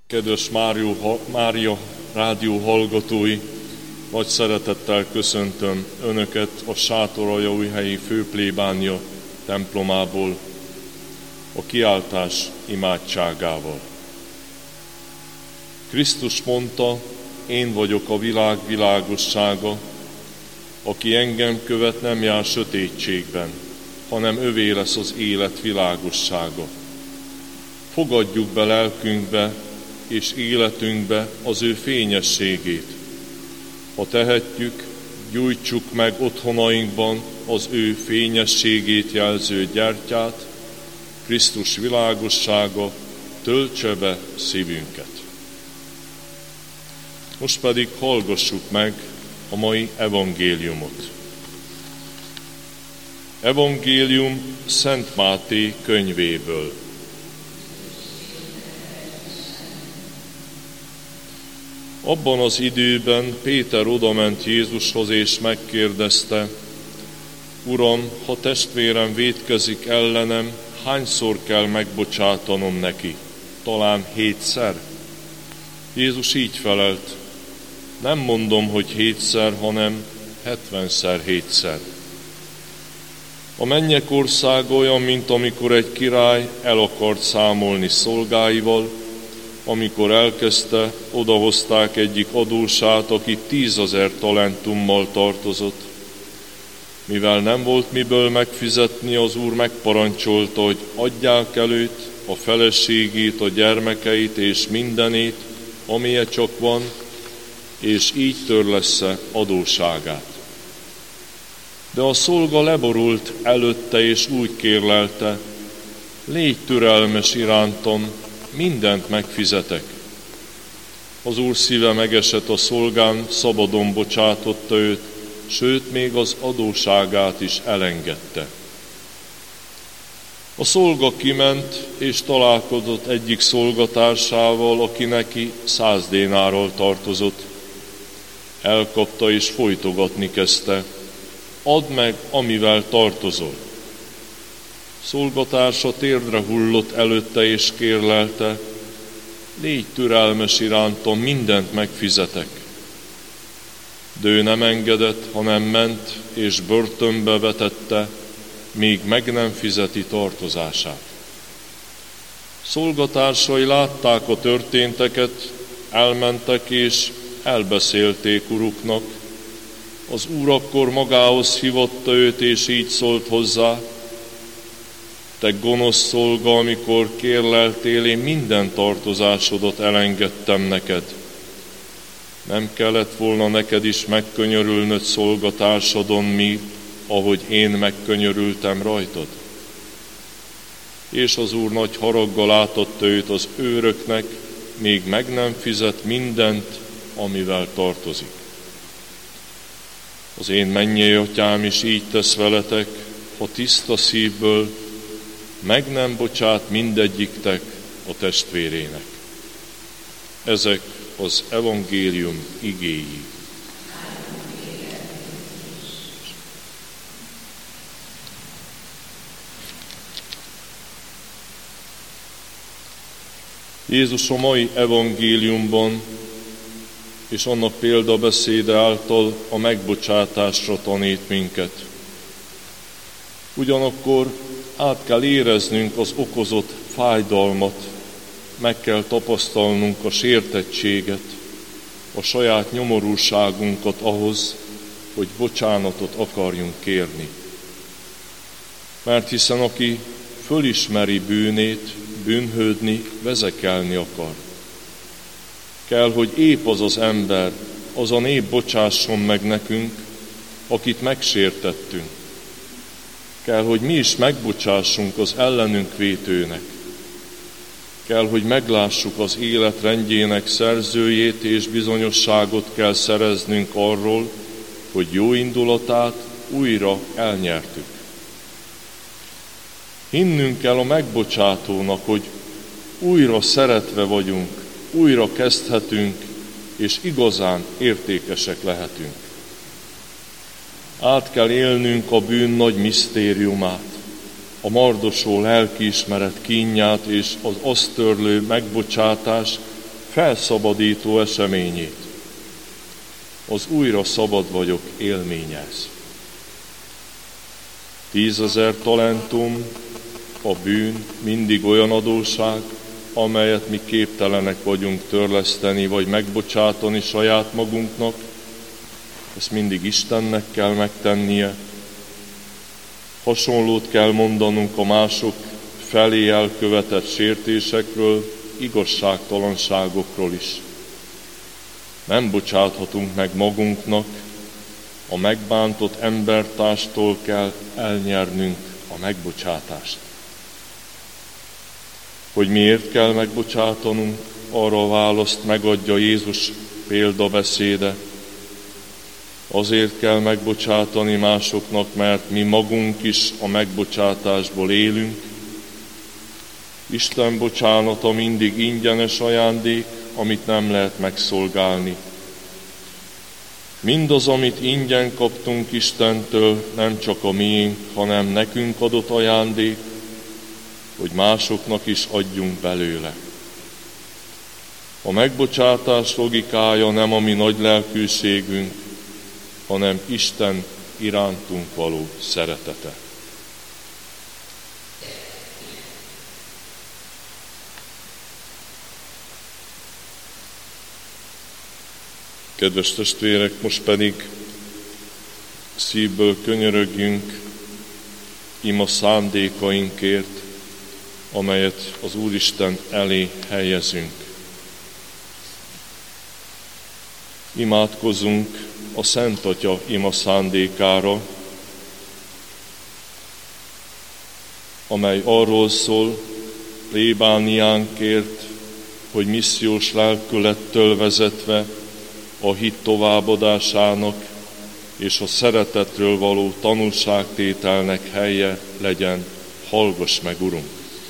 Kedves Mária rádió hallgatói, nagy szeretettel köszöntöm Önöket a Sátoraljaújhelyi főplébánia templomából, a kiáltás imádságával. Krisztus mondta, én vagyok a világ világossága, aki engem követ, nem jár sötétségben, hanem övé lesz az élet világossága. Fogadjuk be lelkünkbe és életünkbe az ő fényességét. Ha tehetjük, gyújtsuk meg otthonainkban az ő fényességét jelző gyertyát, Krisztus világossága töltse be szívünket. Most pedig hallgassuk meg a mai evangéliumot. Evangélium Szent Máté könyvéből. Abban az időben Péter odament Jézushoz és megkérdezte, Uram, ha testvérem vétkezik ellenem, hányszor kell megbocsátanom neki? Talán 7-szer? Jézus így felelt, nem mondom, hogy 7-szer, hanem 70-7-szer. A mennyek országa olyan, mint amikor egy király el akart számolni szolgáival. Amikor elkezdte, odahozták egyik adósát, aki 10 000 talentummal tartozott. Mivel nem volt miből megfizetni, az úr megparancsolta, hogy adják el őt, a feleségét, a gyermekeit és mindenét, amilyen csak van, és így törlessze adósságát. De a szolga leborult előtte, és úgy kérlelte, légy türelmes irántam, mindent megfizetek. Az úr szíve megesett a szolgán, szabadon bocsátotta őt, sőt, még az adósságát is elengedte. A szolga kiment, és találkozott egyik szolgatársával, aki neki 100 dénárral tartozott. Elkapta és folytogatni kezdte, add meg, amivel tartozol. Szolgatársa térdre hullott előtte és kérlelte, légy türelmes irántam, mindent megfizetek. De ő nem engedett, hanem ment és börtönbe vetette, míg meg nem fizeti tartozását. Szolgatársai látták a történteket, elmentek és elbeszélték uruknak. Az úr akkor magához hívotta őt, és így szólt hozzá, te gonosz szolga, amikor kérleltél, én minden tartozásodat elengedtem neked. Nem kellett volna neked is megkönyörülnöd szolgatársadon mi, ahogy én megkönyörültem rajtad? És az úr nagy haraggal átadta őt az őröknek, még meg nem fizet mindent, amivel tartozik. Az én mennyei atyám is így tesz veletek, ha tiszta szívből meg nem bocsát mindegyiktek a testvérének. Ezek az evangélium igéi. Jézus a mai evangéliumban és annak példabeszéde által a megbocsátásra tanít minket. Ugyanakkor át kell éreznünk az okozott fájdalmat, meg kell tapasztalnunk a sértettséget, a saját nyomorúságunkat ahhoz, hogy bocsánatot akarjunk kérni. Mert hiszen aki fölismeri bűnét, bűnhődni, vezekelni akar. Kell, hogy épp az az ember, az a nép bocsásson meg nekünk, akit megsértettünk. Kell, hogy mi is megbocsássunk az ellenünk vétőnek. Kell, hogy meglássuk az élet rendjének szerzőjét, és bizonyosságot kell szereznünk arról, hogy jó indulatát újra elnyertük. Hinnünk kell a megbocsátónak, hogy újra szeretve vagyunk, újra kezdhetünk, és igazán értékesek lehetünk. Át kell élnünk a bűn nagy misztériumát, a mardosó lelkiismeret kínját és az azt törlő megbocsátás felszabadító eseményét, az újra szabad vagyok élményez. 10 000 talentum, a bűn mindig olyan adósság, amelyet mi képtelenek vagyunk törleszteni, vagy megbocsátani saját magunknak. Ezt mindig Istennek kell megtennie. Hasonlót kell mondanunk a mások felé elkövetett sértésekről, igazságtalanságokról is. Nem bocsáthatunk meg magunknak, a megbántott embertárstól kell elnyernünk a megbocsátást. Hogy miért kell megbocsátanunk, arra a választ megadja Jézus példabeszéde. Azért kell megbocsátani másoknak, mert mi magunk is a megbocsátásból élünk. Isten bocsánata mindig ingyenes ajándék, amit nem lehet megszolgálni. Mindaz, amit ingyen kaptunk Istentől, nem csak a miénk, hanem nekünk adott ajándék, hogy másoknak is adjunk belőle. A megbocsátás logikája nem a mi nagy lelkűségünk, hanem Isten irántunk való szeretete. Kedves testvérek, most pedig szívből könyörögjünk ima szándékainkért, amelyet az Úristen elé helyezünk. Imádkozzunk a Szent Atya ima szándékára, amely arról szól plébániánkért, hogy missziós lelkülettől vezetve a hit továbbadásának és a szeretetről való tanúságtételnek helye legyen. Hallgass meg, Urunk!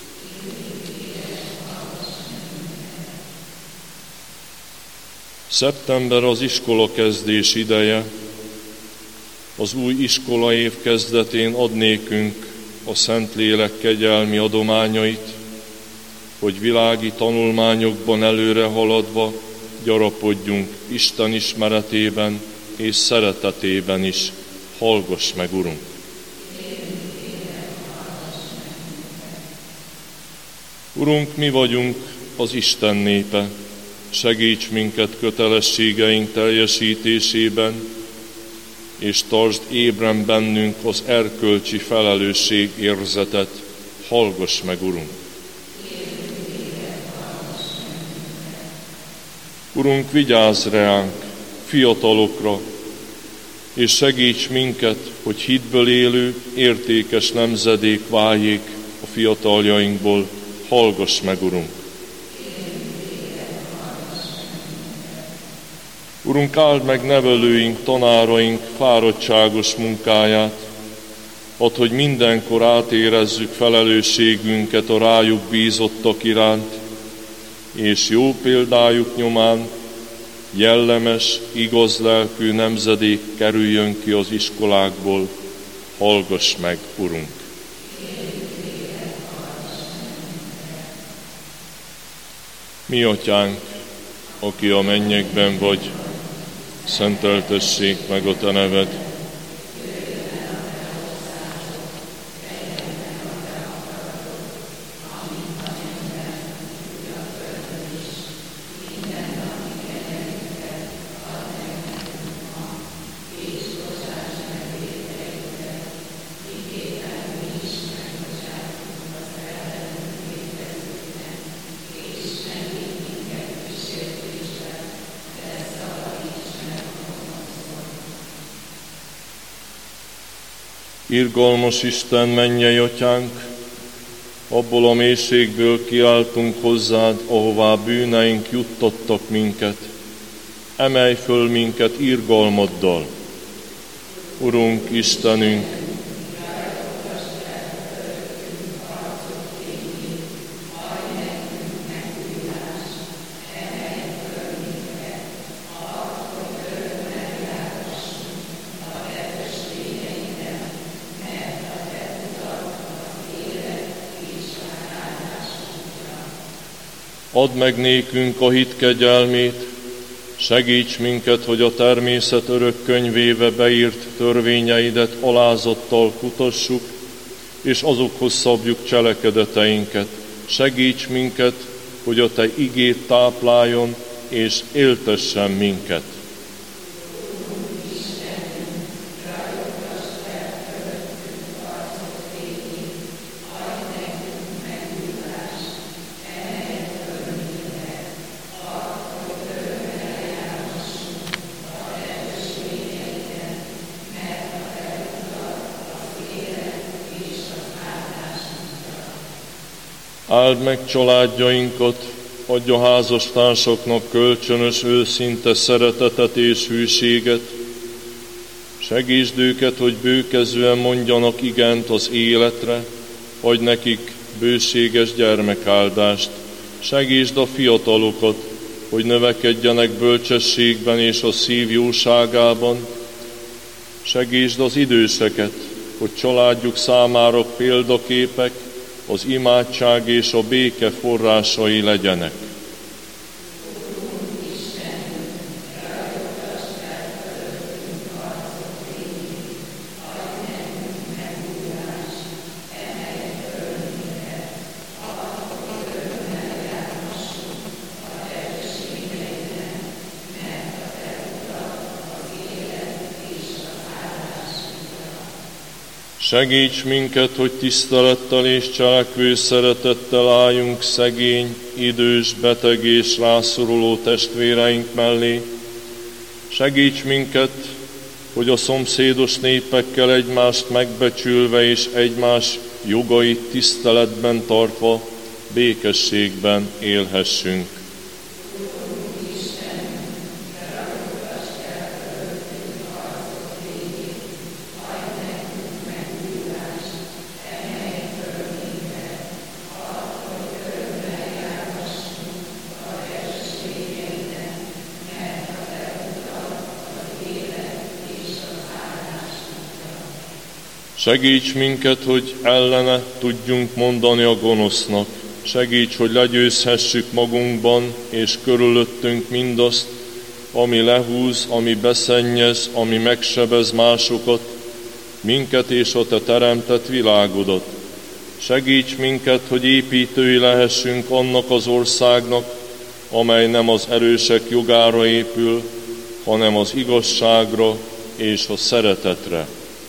Szeptember az iskolakezdés ideje. Az új iskolaév kezdetén ad nékünk a Szentlélek kegyelmi adományait, hogy világi tanulmányokban előre haladva gyarapodjunk Isten ismeretében és szeretetében is. Hallgass meg, Urunk! Urunk, mi vagyunk az Isten népe, segíts minket kötelességeink teljesítésében, és tartsd ébren bennünk az erkölcsi felelősség érzetet. Hallgass meg, Urunk! Urunk, vigyázz ránk, fiatalokra, és segíts minket, hogy hitből élő, értékes nemzedék váljék a fiataljainkból. Hallgass meg, Urunk! Urunk, áld meg nevelőink, tanáraink fáradtságos munkáját, add, hogy mindenkor átérezzük felelősségünket a rájuk bízottak iránt, és jó példájuk nyomán jellemes, igaz lelkű nemzedék kerüljön ki az iskolákból. Hallgass meg, Urunk! Mi Atyánk, aki a mennyekben vagy, szenteltessék meg a Te neved. Irgalmas Isten, mennyei Atyánk, abból a mélységből kiáltunk hozzád, ahová bűneink juttattak minket. Emelj föl minket irgalmaddal. Urunk, Istenünk, Add meg nékünk a hit kegyelmét, segíts minket, hogy a természet örök könyvébe beírt törvényeidet alázattal kutassuk, és azokhoz szabjuk cselekedeteinket. Segíts minket, hogy a Te igét tápláljon és éltessen minket. Áld meg családjainkat, adj a házastársaknak kölcsönös, őszinte szeretetet és hűséget. Segítsd őket, hogy bőkezően mondjanak igent az életre, adj nekik bőséges gyermekáldást. Segítsd a fiatalokat, hogy növekedjenek bölcsességben és a szív jóságában. Segítsd az időseket, hogy családjuk számára példaképek, az imádság és a béke forrásai legyenek. Segíts minket, hogy tisztelettel és cselekvő szeretettel álljunk szegény, idős, beteg és rászoruló testvéreink mellé. Segíts minket, hogy a szomszédos népekkel egymást megbecsülve és egymás jogait tiszteletben tartva békességben élhessünk. Segíts minket, hogy ellene tudjunk mondani a gonosznak. Segíts, hogy legyőzhessük magunkban és körülöttünk mindazt, ami lehúz, ami beszennyez, ami megsebez másokat, minket és a Te teremtett világodat. Segíts minket, hogy építői lehessünk annak az országnak, amely nem az erősek jogára épül, hanem az igazságra és a szeretetre.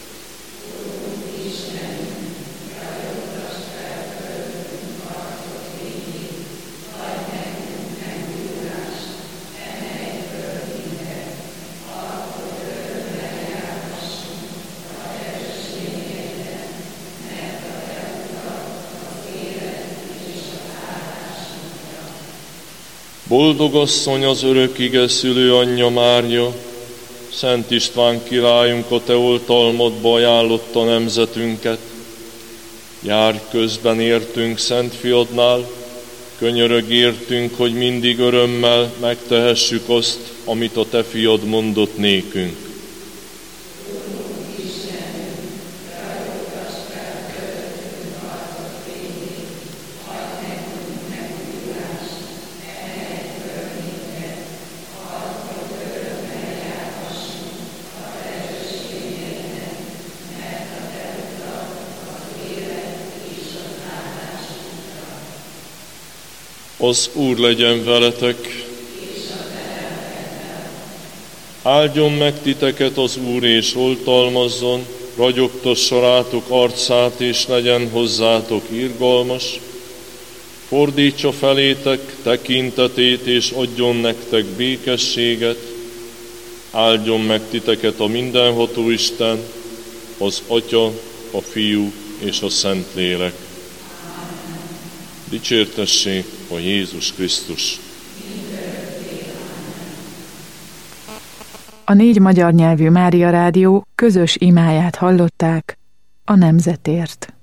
Boldog asszony az örök ige szülő anyja Mária, Szent István királyunk a Te oltalmadba ajánlotta nemzetünket. Járj közben értünk Szent Fiadnál, könyörög értünk, hogy mindig örömmel megtehessük azt, amit a Te Fiad mondott nékünk. Az Úr legyen veletek. Áldjon meg titeket az Úr, és oltalmazzon, ragyogtassa rátok arcát, és legyen hozzátok irgalmas. Fordítsa felétek tekintetét, és adjon nektek békességet. Áldjon meg titeket a mindenható Isten, az Atya, a Fiú és a Szentlélek. Dicsértessék a Jézus Krisztus! A 4 magyar nyelvű Mária Rádió közös imáját hallották a nemzetért.